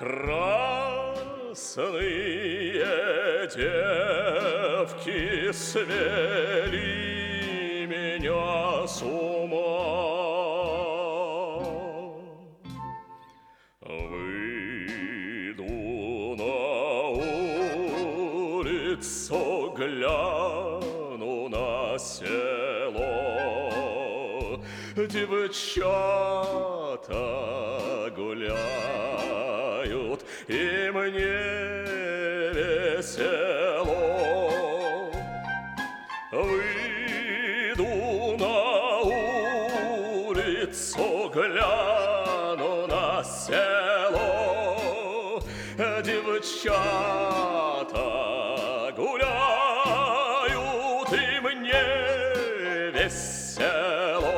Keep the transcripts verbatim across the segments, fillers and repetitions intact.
Красные девки свели меня с ума. Выйду на улицу, гляну на село. Девчата гуляют, и мне весело. Выйду на улицу, гляну на село. Девчата гуляют, и мне весело.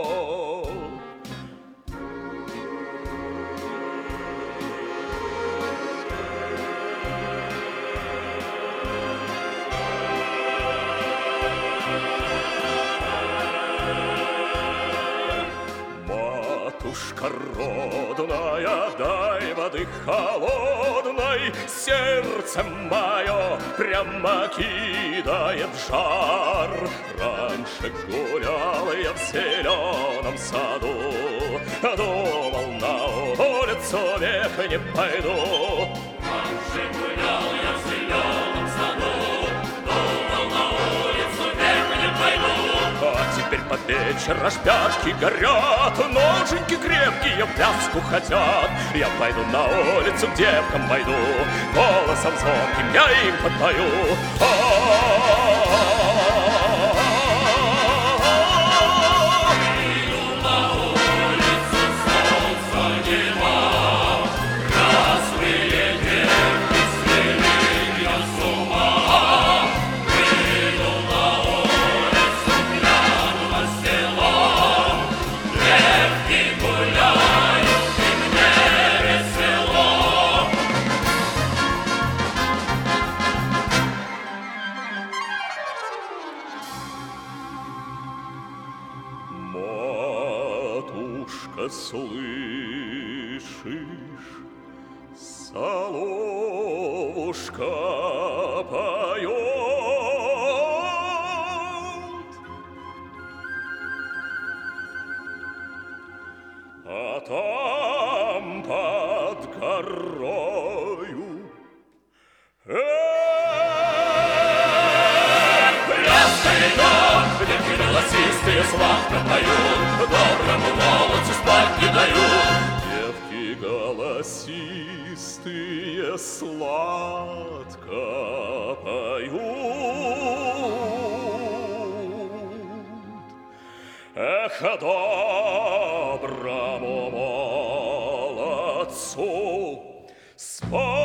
Матушка родная, дай воды холодной, сердце мое прямо кидает в жар. Раньше гулял я в зеленом саду, думал, на улицу век не пойду. Раньше гулял я в зеленом саду, думал, на улицу век не пойду. А теперь под вечер аж пятки горят, ноженьки крепкие в пляску хотят. Я пойду на улицу, к девкам пойду, голосом звонким я им подпою. Выйду на улицу, солнца нема, красные девки свели меня с ума. Выйду на улицу, гляну на село. Девки гуляют, и мне весело. Матушка, слышишь, соловушка поет, а там под горою пляска идет, девки голосистые сладко поют, доброму молодцу спать не дают. Девки голосистые сладко поют. Эх, доброму молодцу спать